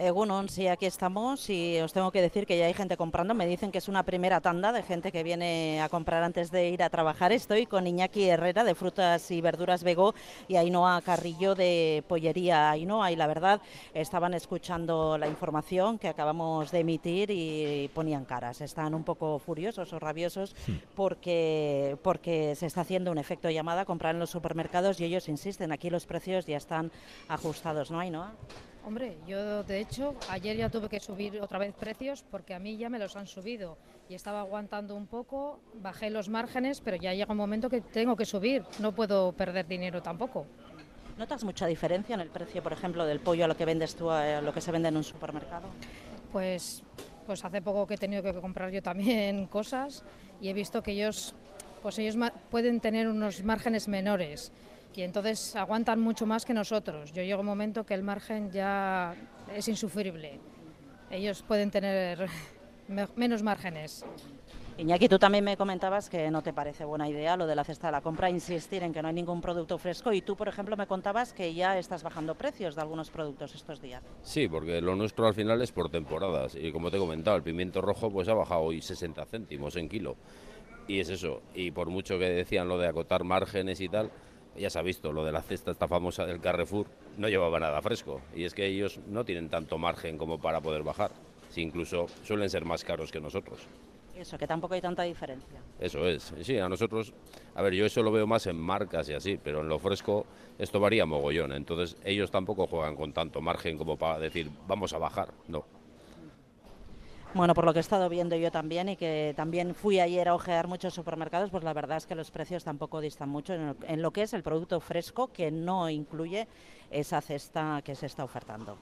Bueno, sí, aquí estamos y os tengo que decir que ya hay gente comprando. Me dicen que es una primera tanda de gente que viene a comprar antes de ir a trabajar. Estoy con Iñaki Herrera de Frutas y Verduras Vegó y Ainhoa Carrillo de Pollería Ainhoa. Y la verdad, estaban escuchando la información que acabamos de emitir y ponían caras. Están un poco furiosos o rabiosos porque se está haciendo un efecto llamada, comprar en los supermercados y ellos insisten, aquí los precios ya están ajustados, ¿no, Ainhoa? Hombre, yo de hecho ayer ya tuve que subir otra vez precios porque a mí ya me los han subido y estaba aguantando un poco, bajé los márgenes, pero ya llega un momento que tengo que subir, no puedo perder dinero tampoco. ¿Notas mucha diferencia en el precio, por ejemplo, del pollo a lo que vendes tú, a lo que se vende en un supermercado? Pues, pues hace poco que he tenido que comprar yo también cosas y he visto que ellos pueden tener unos márgenes menores y entonces aguantan mucho más que nosotros. Yo llego a un momento que el margen ya es insufrible. Ellos pueden tener menos márgenes. Iñaki, tú también me comentabas que no te parece buena idea lo de la cesta de la compra, insistir en que no hay ningún producto fresco y tú, por ejemplo, me contabas que ya estás bajando precios de algunos productos estos días. Sí, porque lo nuestro al final es por temporadas y como te he comentado, el pimiento rojo pues ha bajado hoy 60 céntimos en kilo y es eso, y por mucho que decían lo de acotar márgenes y tal, ya se ha visto, lo de la cesta esta famosa del Carrefour no llevaba nada fresco y es que ellos no tienen tanto margen como para poder bajar, si incluso suelen ser más caros que nosotros. Eso, que tampoco hay tanta diferencia. Eso es, sí, a nosotros, a ver, yo eso lo veo más en marcas y así, pero en lo fresco esto varía mogollón, entonces ellos tampoco juegan con tanto margen como para decir, vamos a bajar, no. Bueno, por lo que he estado viendo yo también y que también fui ayer a ojear muchos supermercados, pues la verdad es que los precios tampoco distan mucho en lo que es el producto fresco, que no incluye esa cesta que se está ofertando.